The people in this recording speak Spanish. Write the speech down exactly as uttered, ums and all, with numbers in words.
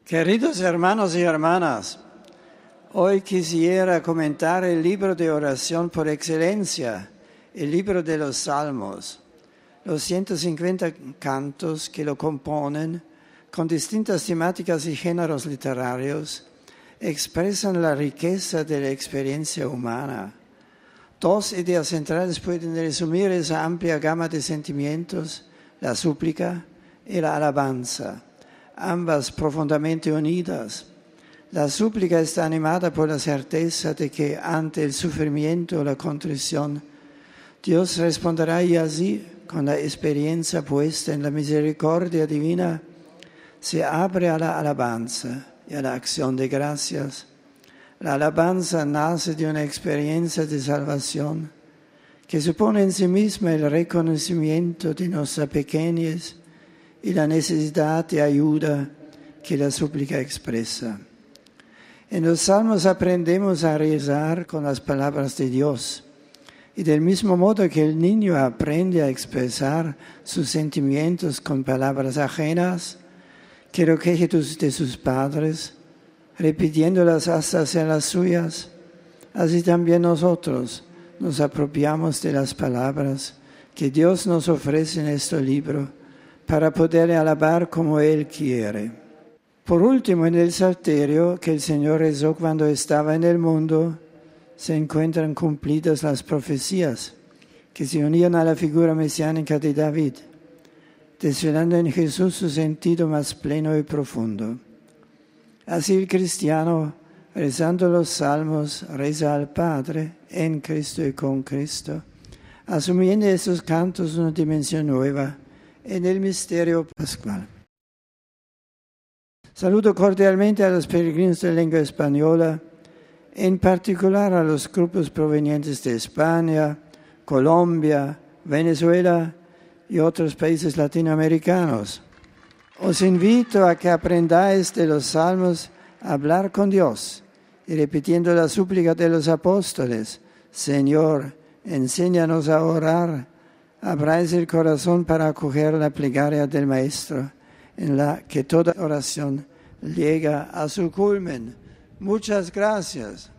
Queridos hermanos y hermanas, hoy quisiera comentar el libro de oración por excelencia, el libro de los Salmos. Los ciento cincuenta cantos que lo componen, con distintas temáticas y géneros literarios, expresan la riqueza de la experiencia humana. Dos ideas centrales pueden resumir esa amplia gama de sentimientos, la súplica y la alabanza, ambas profundamente unidas. La súplica está animada por la certeza de que ante el sufrimiento o la contrición, Dios responderá y así, con la experiencia puesta en la misericordia divina, se abre a la alabanza y a la acción de gracias. La alabanza nace de una experiencia de salvación que supone en sí misma el reconocimiento de nuestra pequeñez y la necesidad de ayuda que la súplica expresa. En los Salmos aprendemos a rezar con las palabras de Dios. Y del mismo modo que el niño aprende a expresar sus sentimientos con palabras ajenas, que recoge de sus padres, repitiéndolas hasta ser las suyas, así también nosotros nos apropiamos de las palabras que Dios nos ofrece en este libro para poder alabar como Él quiere. Por último, en el Salterio que el Señor rezó cuando estaba en el mundo, se encuentran cumplidas las profecías que se unían a la figura mesiánica de David, desvelando en Jesús su sentido más pleno y profundo. Así el cristiano, rezando los salmos, reza al Padre en Cristo y con Cristo, asumiendo estos cantos una dimensión nueva en el misterio pascual. Saludo cordialmente a los peregrinos de lengua española, en particular a los grupos provenientes de España, Colombia, Venezuela y otros países latinoamericanos. Os invito a que aprendáis de los salmos a hablar con Dios y repitiendo la súplica de los apóstoles: Señor, enséñanos a orar. Abráis el corazón para acoger la plegaria del Maestro, en la que toda oración llega a su culmen. Muchas gracias.